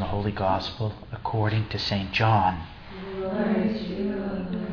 Holy Gospel according to St. John. Glory to you, O Lord.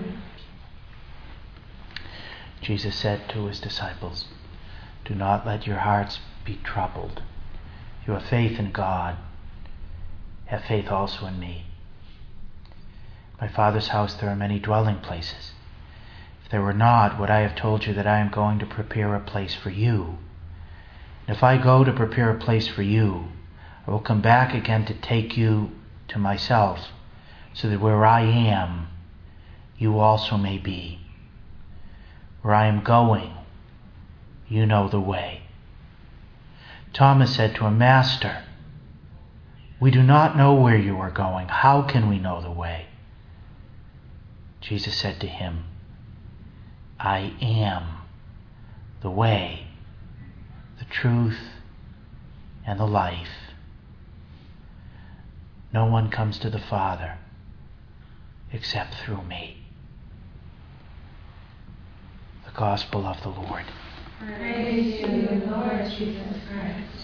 Jesus said to his disciples, "Do not let your hearts be troubled. You have faith in God. Have faith also in me. In my Father's house there are many dwelling places. If there were not, would I have told you that I am going to prepare a place for you? And if I go to prepare a place for you, I will come back again to take you to myself, so that where I am, you also may be. Where I am going, you know the way." Thomas said to him, "Master, we do not know where you are going. How can we know the way?" Jesus said to him, "I am the way, the truth, and the life. No one comes to the Father except through me." The Gospel of the Lord. Praise to you, Lord Jesus Christ.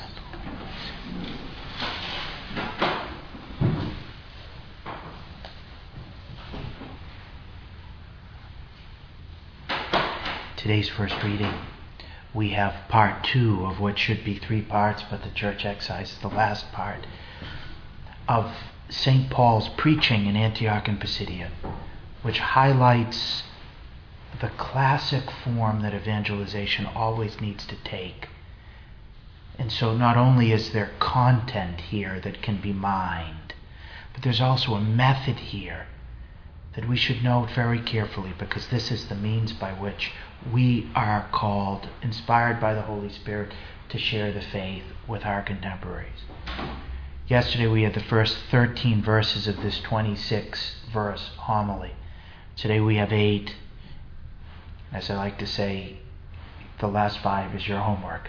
Today's first reading, we have part 2 of what should be 3 parts, but the Church excises the last part of St. Paul's preaching in Antioch and Pisidia, which highlights the classic form that evangelization always needs to take. And so not only is there content here that can be mined, but there's also a method here that we should note very carefully, because this is the means by which we are called, inspired by the Holy Spirit, to share the faith with our contemporaries. Yesterday we had the first 13 verses of this 26-verse homily. Today we have 8. As I like to say, the last 5 is your homework.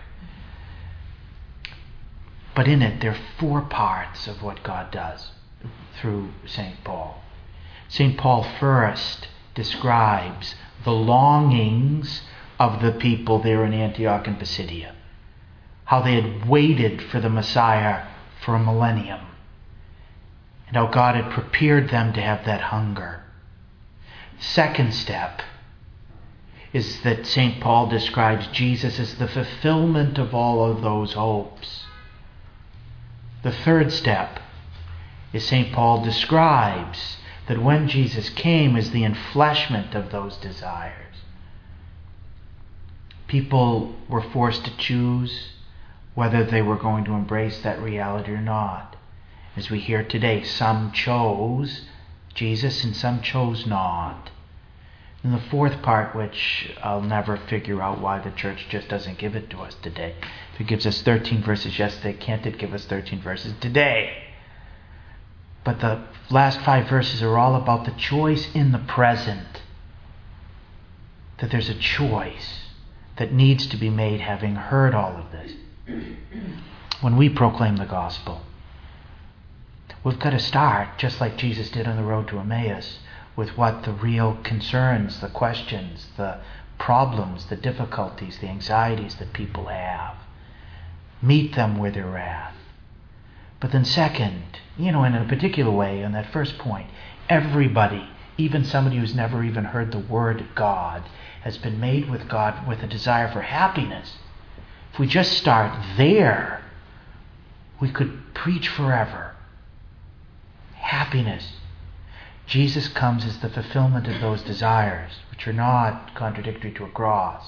But in it, there are 4 parts of what God does through St. Paul. St. Paul first describes the longings of the people there in Antioch and Pisidia, how they had waited for the Messiah for a millennium, and how God had prepared them to have that hunger. Second step is that St. Paul describes Jesus as the fulfillment of all of those hopes. The third step is St. Paul describes that when Jesus came as the enfleshment of those desires. People were forced to choose whether they were going to embrace that reality or not. As we hear today, some chose Jesus and some chose not. And the fourth part, which I'll never figure out why the Church just doesn't give it to us today. If it gives us 13 verses yesterday, can't it give us 13 verses today? But the last 5 verses are all about the choice in the present. That there's a choice that needs to be made, having heard all of this. When we proclaim the gospel, we've got to start, just like Jesus did on the road to Emmaus, with what the real concerns, the questions, the problems, the difficulties, the anxieties that people have. Meet them where they're at. But then second, in a particular way, on that first point, everybody, even somebody who's never even heard the word God, has been made with God with a desire for happiness. If we just start there, we could preach forever. Happiness. Jesus comes as the fulfillment of those desires, which are not contradictory to a cross.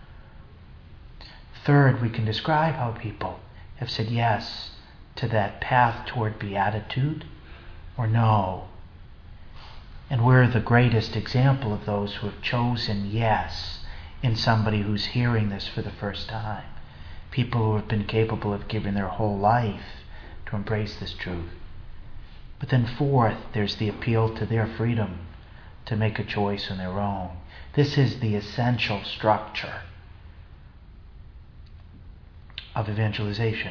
Third, we can describe how people have said yes to that path toward beatitude or no. And we're the greatest example of those who have chosen yes in somebody who's hearing this for the first time. People who have been capable of giving their whole life to embrace this truth. But then fourth, there's the appeal to their freedom to make a choice on their own. This is the essential structure of evangelization.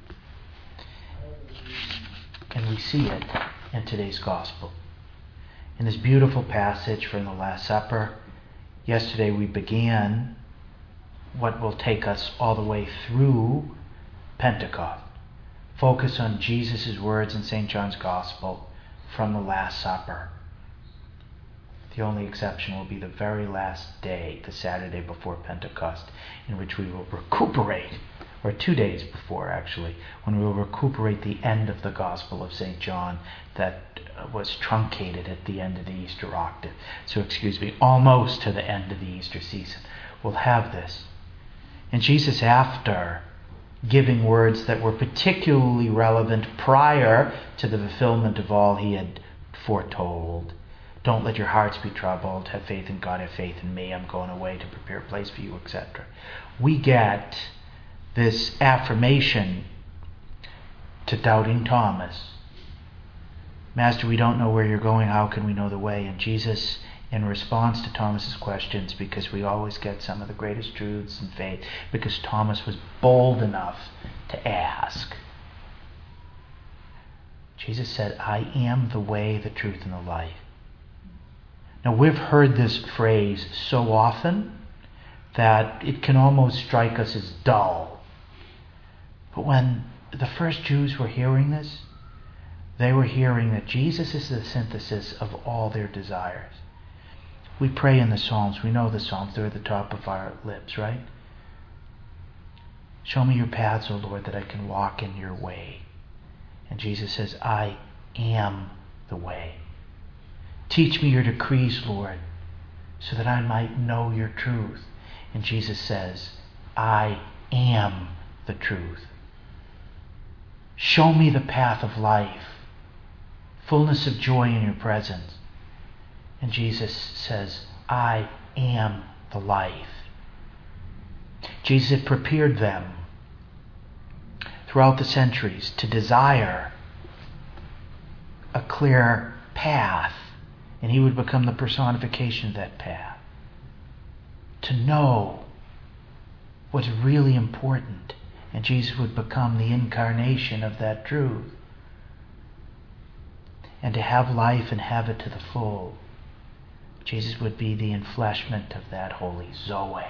And we see it in today's gospel. In this beautiful passage from the Last Supper, yesterday we began what will take us all the way through Pentecost. focus on Jesus' words in St. John's Gospel from the Last Supper. The only exception will be the very last day, the Saturday before Pentecost, in which we will recuperate, or 2 days before actually, when we will recuperate the end of the Gospel of St. John that was truncated at the end of the Easter octave. So almost to the end of the Easter season. We'll have this. And Jesus, after giving words that were particularly relevant prior to the fulfillment of all he had foretold, don't let your hearts be troubled, have faith in God, have faith in me, I'm going away to prepare a place for you, etc. We get this affirmation to doubting Thomas. Master, we don't know where you're going, how can we know the way? And Jesus, in response to Thomas's questions, because we always get some of the greatest truths in faith, because Thomas was bold enough to ask, Jesus said, I am the way, the truth, and the life. Now, we've heard this phrase so often that it can almost strike us as dull. But when the first Jews were hearing this, they were hearing that Jesus is the synthesis of all their desires. We pray in the Psalms. We know the Psalms. They're at the top of our lips, right? Show me your paths, O Lord, that I can walk in your way. And Jesus says, I am the way. Teach me your decrees, Lord, so that I might know your truth. And Jesus says, I am the truth. Show me the path of life, fullness of joy in your presence. And Jesus says, I am the life. Jesus had prepared them throughout the centuries to desire a clear path, and he would become the personification of that path. To know what's really important, and Jesus would become the incarnation of that truth. And to have life and have it to the full, Jesus would be the enfleshment of that holy Zoe.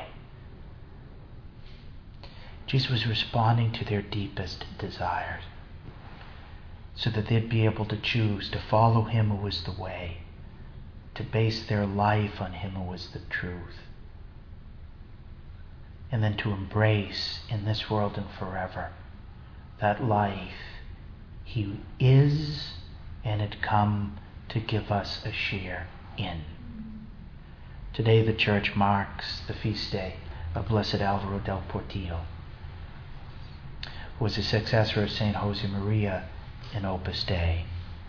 Jesus was responding to their deepest desires so that they'd be able to choose to follow him who was the way, to base their life on him who was the truth, and then to embrace in this world and forever that life he is and had come to give us a share in. Today the Church marks the feast day of Blessed Alvaro del Portillo, who was a successor of St. Josemaria in Opus Dei.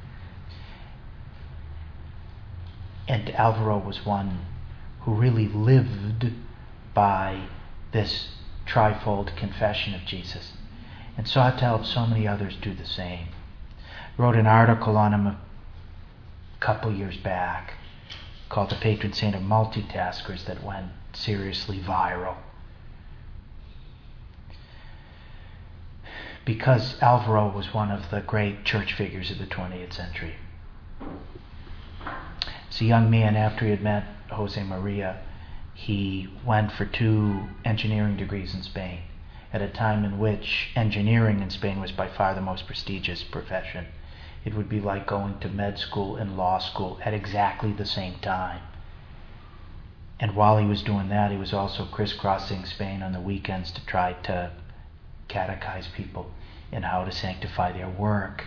And Alvaro was one who really lived by this trifold confession of Jesus and sought to help so many others do the same. Wrote an article on him a couple years back called The Patron Saint of Multitaskers that went seriously viral. Because Alvaro was one of the great church figures of the 20th century. As a young man, after he had met Josemaria, he went for 2 engineering degrees in Spain, at a time in which engineering in Spain was by far the most prestigious profession. It would be like going to med school and law school at exactly the same time. And while he was doing that, he was also crisscrossing Spain on the weekends to try to catechize people in how to sanctify their work.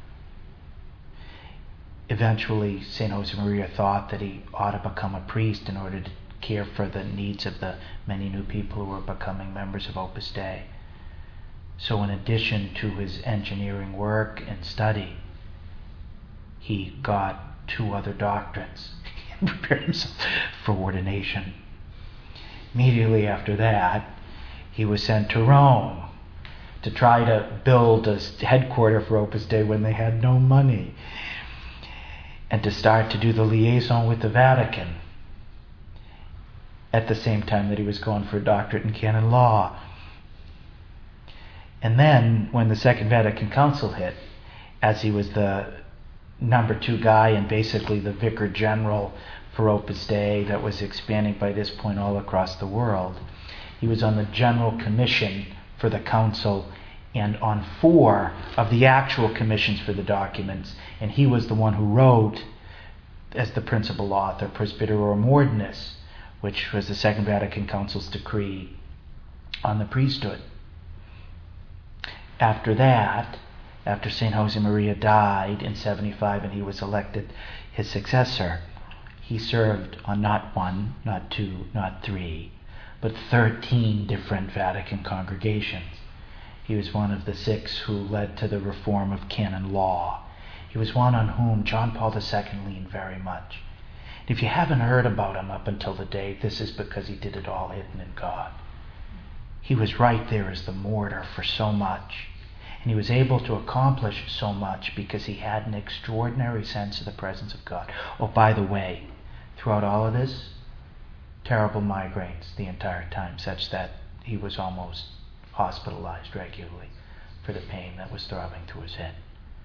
Eventually, St. Josemaria thought that he ought to become a priest in order to care for the needs of the many new people who were becoming members of Opus Dei. So in addition to his engineering work and study, he got 2 other doctorates and prepared himself for ordination. Immediately after that, he was sent to Rome to try to build a headquarters for Opus Dei when they had no money, and to start to do the liaison with the Vatican at the same time that he was going for a doctorate in canon law. And then, when the Second Vatican Council hit, as he was the number 2 guy and basically the vicar general for Opus Dei that was expanding by this point all across the world, he was on the General Commission for the Council and on 4 of the actual commissions for the documents, and he was the one who wrote, as the principal author, Presbyterorum Ordinis, which was the Second Vatican Council's decree on the priesthood. After that, after St. Josemaria died in 75 and he was elected his successor, he served on not 1, not 2, not 3, but 13 different Vatican congregations. He was one of the 6 who led to the reform of canon law. He was one on whom John Paul II leaned very much. If you haven't heard about him up until today, this is because he did it all hidden in God. He was right there as the mortar for so much. And he was able to accomplish so much because he had an extraordinary sense of the presence of God. Oh, by the way, throughout all of this, terrible migraines the entire time, such that he was almost hospitalized regularly for the pain that was throbbing through his head.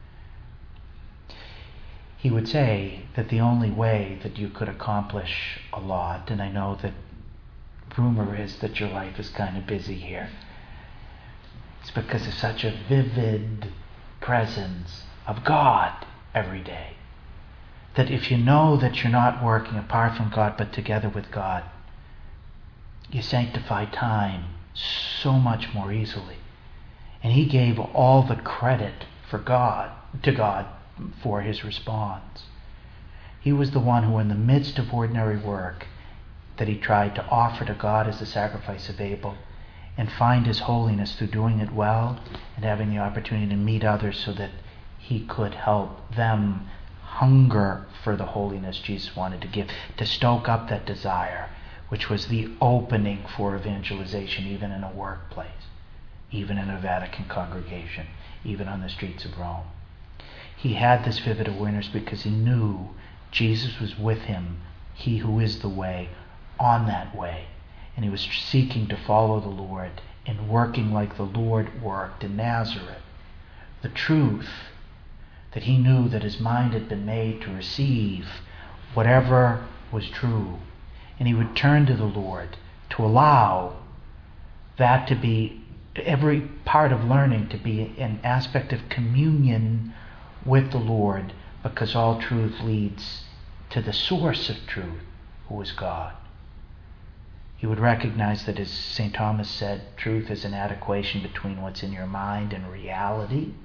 He would say that the only way that you could accomplish a lot, and I know that rumor is that your life is kind of busy here, it's because of such a vivid presence of God every day. That if you know that you're not working apart from God but together with God, you sanctify time so much more easily. And he gave all the credit to God for his response. He was the one who, in the midst of ordinary work that he tried to offer to God as the sacrifice of Abel, and find his holiness through doing it well and having the opportunity to meet others so that he could help them hunger for the holiness Jesus wanted to give, to stoke up that desire, which was the opening for evangelization, even in a workplace, even in a Vatican congregation, even on the streets of Rome. He had this vivid awareness because he knew Jesus was with him, he who is the way, on that way. And he was seeking to follow the Lord and working like the Lord worked in Nazareth. The truth that he knew that his mind had been made to receive whatever was true. And he would turn to the Lord to allow that to be, every part of learning to be an aspect of communion with the Lord, because all truth leads to the source of truth, who is God. He would recognize that, as St. Thomas said, truth is an adequation between what's in your mind and reality.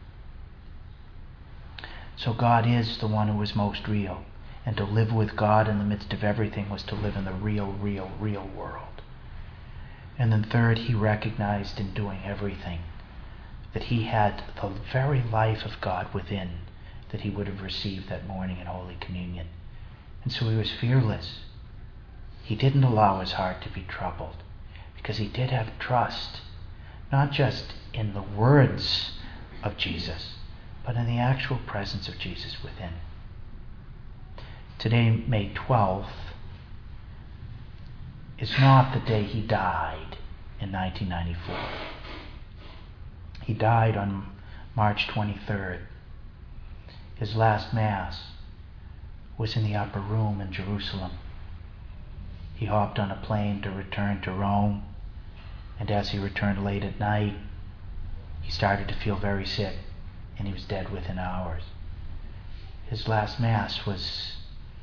So God is the one who is most real. And to live with God in the midst of everything was to live in the real world. And then third, he recognized in doing everything that he had the very life of God within that he would have received that morning in Holy Communion. And so he was fearless. He didn't allow his heart to be troubled because he did have trust, not just in the words of Jesus, but in the actual presence of Jesus within. Today, May 12th, is not the day he died in 1994. He died on March 23rd. His last Mass was in the upper room in Jerusalem. He hopped on a plane to return to Rome, and as he returned late at night, he started to feel very sick, and he was dead within hours. His last Mass was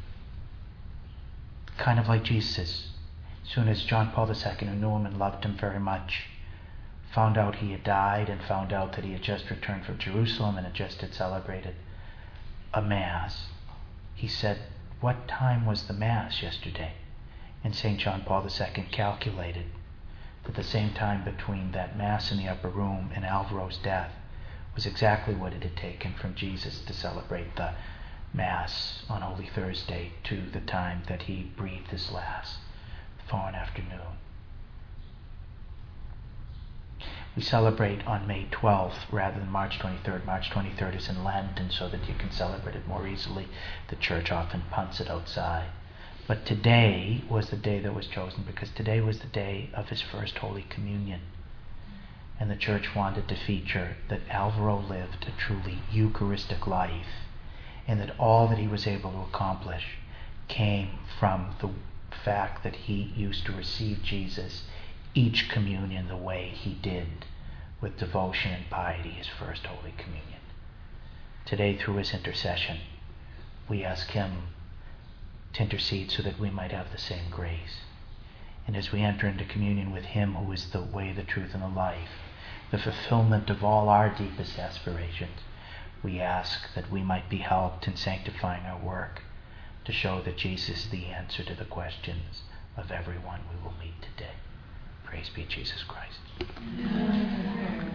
kind of like Jesus. As soon as John Paul II, who knew him and loved him very much, found out he had died and found out that he had just returned from Jerusalem and had celebrated a Mass, he said, "What time was the Mass yesterday?" And St. John Paul II calculated that the same time between that Mass in the upper room and Alvaro's death was exactly what it had taken from Jesus to celebrate the Mass on Holy Thursday to the time that he breathed his last, the following afternoon. We celebrate on May 12th rather than March 23rd. March 23rd is in Lent, and so that you can celebrate it more easily, the church often punts it outside. But today was the day that was chosen because today was the day of his first Holy Communion. And the church wanted to feature that Alvaro lived a truly Eucharistic life, and that all that he was able to accomplish came from the fact that he used to receive Jesus each communion the way he did, with devotion and piety his first Holy Communion. Today, through his intercession, we ask him to intercede so that we might have the same grace. And as we enter into communion with him who is the way, the truth, and the life, the fulfillment of all our deepest aspirations, we ask that we might be helped in sanctifying our work to show that Jesus is the answer to the questions of everyone we will meet today. Praise be Jesus Christ. Amen.